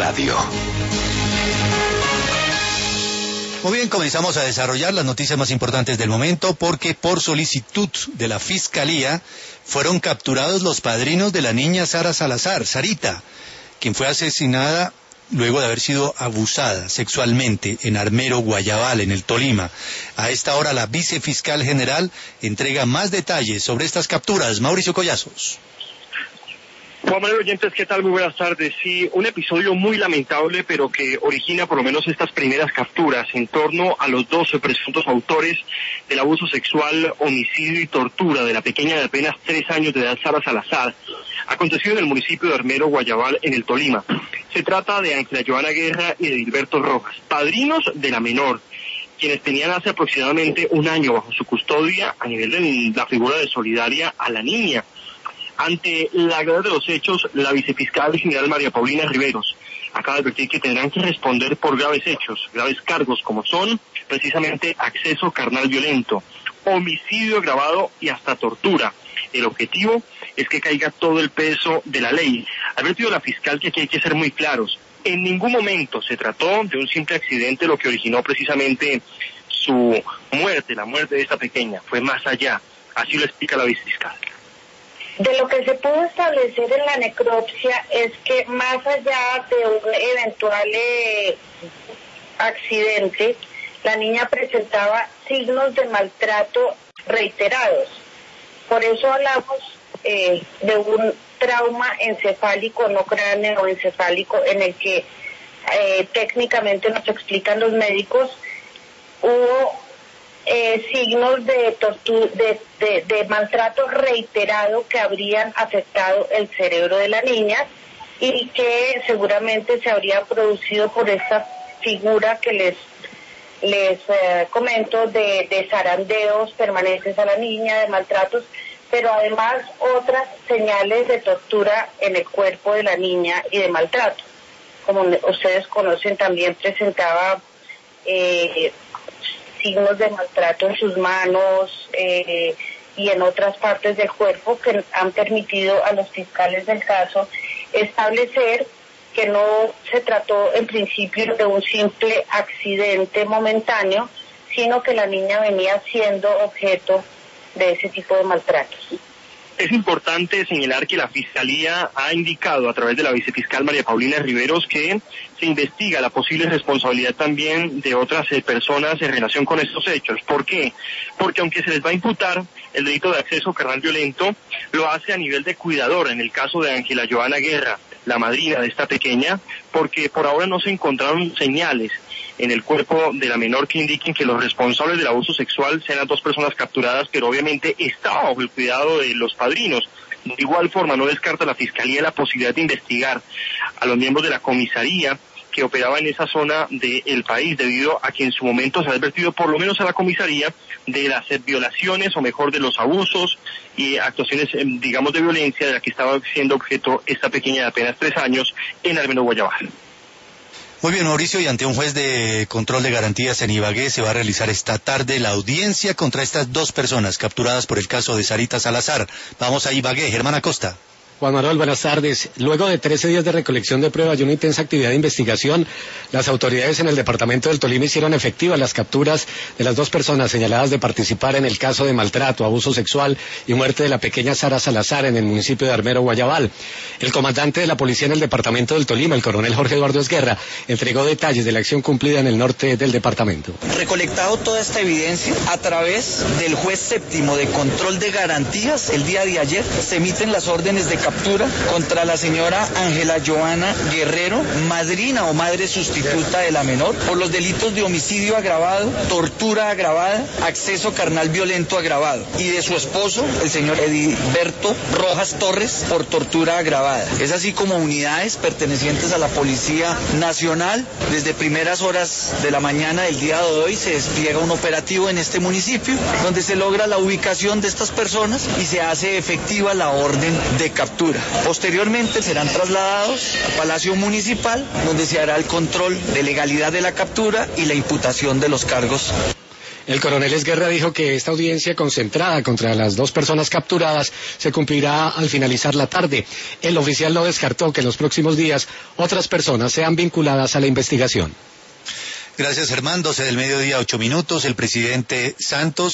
Radio. Muy bien, comenzamos a desarrollar las noticias más importantes del momento porque por solicitud de la Fiscalía fueron capturados los padrinos de la niña Sara Salazar, Sarita, quien fue asesinada luego de haber sido abusada sexualmente en Armero, Guayabal, en el Tolima. A esta hora la vicefiscal general entrega más detalles sobre estas capturas. Mauricio Collazos. Juan Manuel, oyentes, ¿qué tal? Muy buenas tardes. Sí, un episodio muy lamentable, pero que origina por lo menos estas primeras capturas en torno a los 12 presuntos autores del abuso sexual, homicidio y tortura de la pequeña de apenas 3 años de edad, Sara Salazar, acontecido en el municipio de Armero, Guayabal, en el Tolima. Se trata de Ángela Joana Guerra y de Gilberto Rojas, padrinos de la menor, quienes tenían hace aproximadamente un año bajo su custodia a nivel de la figura de solidaria a la niña. Ante la gravedad de los hechos, la vicefiscal general María Paulina Riveros acaba de advertir que tendrán que responder por graves hechos, graves cargos, como son precisamente acceso carnal violento, homicidio agravado y hasta tortura. El objetivo es que caiga todo el peso de la ley. Ha advertido la fiscal que aquí hay que ser muy claros. En ningún momento se trató de un simple accidente lo que originó precisamente su muerte, la muerte de esta pequeña. Fue más allá. Así lo explica la vicefiscal. De lo que se pudo establecer en la necropsia es que más allá de un eventual accidente, la niña presentaba signos de maltrato reiterados. Por eso hablamos de un trauma encefálico, no cráneo encefálico, en el que técnicamente nos explican los médicos, hubo signos de maltrato reiterado que habrían afectado el cerebro de la niña y que seguramente se habría producido por esta figura que les comento de zarandeos permanentes a la niña, de maltratos, pero además otras señales de tortura en el cuerpo de la niña y de maltrato. Como ustedes conocen, también presentaba signos de maltrato en sus manos y en otras partes del cuerpo que han permitido a los fiscales del caso establecer que no se trató en principio de un simple accidente momentáneo, sino que la niña venía siendo objeto de ese tipo de maltratos. Es importante señalar que la Fiscalía ha indicado a través de la vicefiscal María Paulina Riveros que se investiga la posible responsabilidad también de otras personas en relación con estos hechos. ¿Por qué? Porque aunque se les va a imputar el delito de acceso carnal violento, lo hace a nivel de cuidador, en el caso de Ángela Joana Guerra, la madrina de esta pequeña, porque por ahora no se encontraron señales en el cuerpo de la menor que indiquen que los responsables del abuso sexual sean las 2 personas capturadas, pero obviamente estaba bajo el cuidado de los padrinos. De igual forma, no descarta la Fiscalía la posibilidad de investigar a los miembros de la comisaría que operaba en esa zona del país, debido a que en su momento se ha advertido, por lo menos a la comisaría, de las violaciones, o mejor, de los abusos y actuaciones, digamos, de violencia de la que estaba siendo objeto esta pequeña de apenas 3 años en Armero, Guayabal. Muy bien, Mauricio, y ante un juez de control de garantías en Ibagué se va a realizar esta tarde la audiencia contra estas 2 personas capturadas por el caso de Sarita Salazar. Vamos a Ibagué, Germán Acosta. Juan Manuel, buenas tardes. Luego de 13 días de recolección de pruebas y una intensa actividad de investigación, las autoridades en el departamento del Tolima hicieron efectivas las capturas de las 2 personas señaladas de participar en el caso de maltrato, abuso sexual y muerte de la pequeña Sara Salazar en el municipio de Armero, Guayabal. El comandante de la policía en el departamento del Tolima, el coronel Jorge Eduardo Esguerra, entregó detalles de la acción cumplida en el norte del departamento. Recolectado toda esta evidencia a través del juez séptimo de control de garantías, el día de ayer se emiten las órdenes de captura contra la señora Ángela Joana Guerrero, madrina o madre sustituta de la menor, por los delitos de homicidio agravado, tortura agravada, acceso carnal violento agravado, y de su esposo, el señor Gilberto Rojas Torres, por tortura agravada. Es así como unidades pertenecientes a la Policía Nacional, desde primeras horas de la mañana del día de hoy se despliega un operativo en este municipio, donde se logra la ubicación de estas personas y se hace efectiva la orden de captura. Posteriormente serán trasladados al Palacio Municipal, donde se hará el control de legalidad de la captura y la imputación de los cargos. El coronel Esguerra dijo que esta audiencia concentrada contra las 2 personas capturadas se cumplirá al finalizar la tarde. El oficial no descartó que en los próximos días otras personas sean vinculadas a la investigación. Gracias, Germán. 12 del mediodía, 8 minutos. El presidente Santos